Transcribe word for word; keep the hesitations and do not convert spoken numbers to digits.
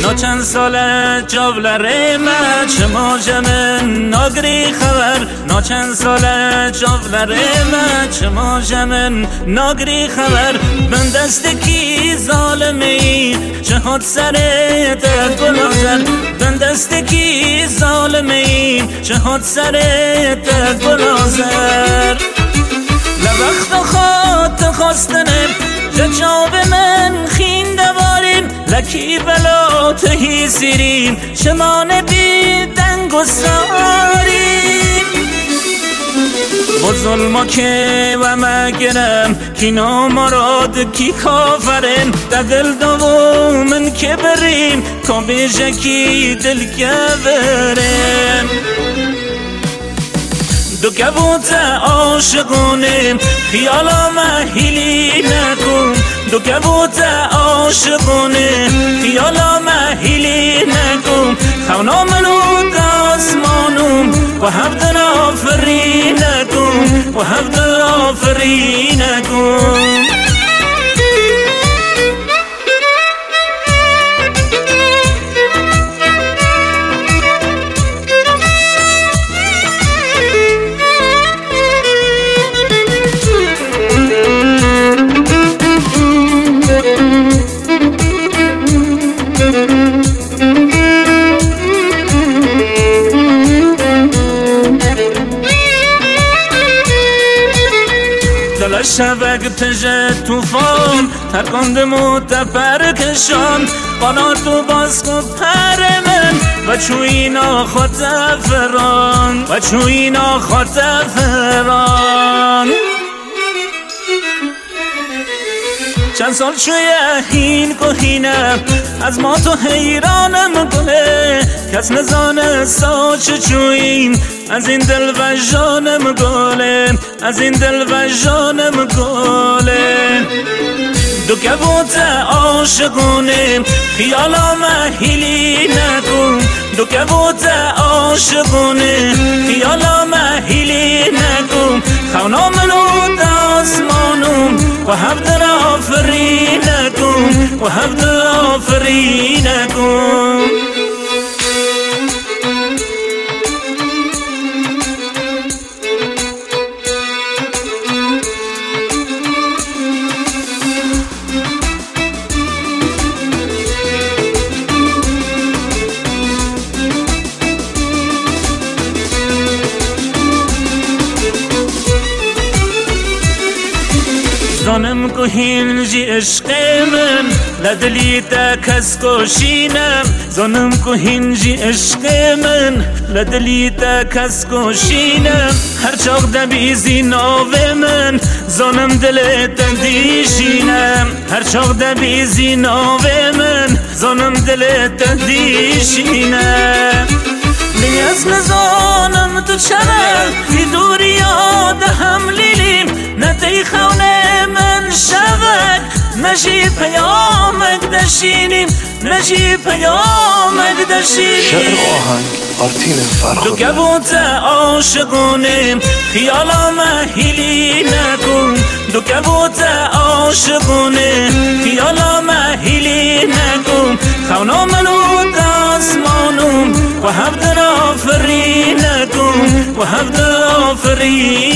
چند ساله جاولره من چه موجمن ناگری خبر نا چند ساله جاولره من چه موجمن ناگری خبر من دست کی ظالمی چه هات سره تک بلازر من دست کی ظالمی چه هات سره تک بلازر لوقت خاط خواستنم ججاب من خین دواریم لکی بلا تهی سیریم شمان بی دنگ و ساریم با ظلما که و مگرم کی نامراد کی کافرم در دل دومن که بریم تا بیشه کی دل گبرم دو کبوت عاشقونه خیالا مهیلی نکن دو کبوت عاشقونه خیالا مهیلی نکن خونا منو داسمانم و هفت آفری نکن و هفت آفری نکن شبک پژه توفان ترکاندم و تپر کشان بالا تو باز کن پر من و چوینا خود فران و چوینا خود فران چند سال شویه هین کهینم از ما تو حیرانم کنه کس نزانه ساچ چوین از این دل و جانم گله از این دل و جانم گله دو کبوت عاشقونه خیالا مهیلی نکن دو کبوت عاشقونه خیالا مهیلی نکن خونا منو داسمانم و هفت آفری نکن و هفت آفری نکن زانم کو هینجی عشق من لدلی تا کس کشینم زانم کو هینجی عشق من لدلی تا کس کشینم هر چاق دبیزی ناو من زانم دل تندیشینم هر چاق دبیزی ناو من زانم دل تندیشینم نیاز نزانم تو چرا بی دوری یاد هم لیلیم نتی خونه من شود نجی پیامک دشینیم نجی پیامک دشینیم شعر آهنگ آرتین فرخ دو کبوت عاشقونه خیالا مهیلی نکن دو کبوت عاشقونه خیالا مهیلی نکن خونا منو داسمانم و هفت آفری نکن و هفت آفری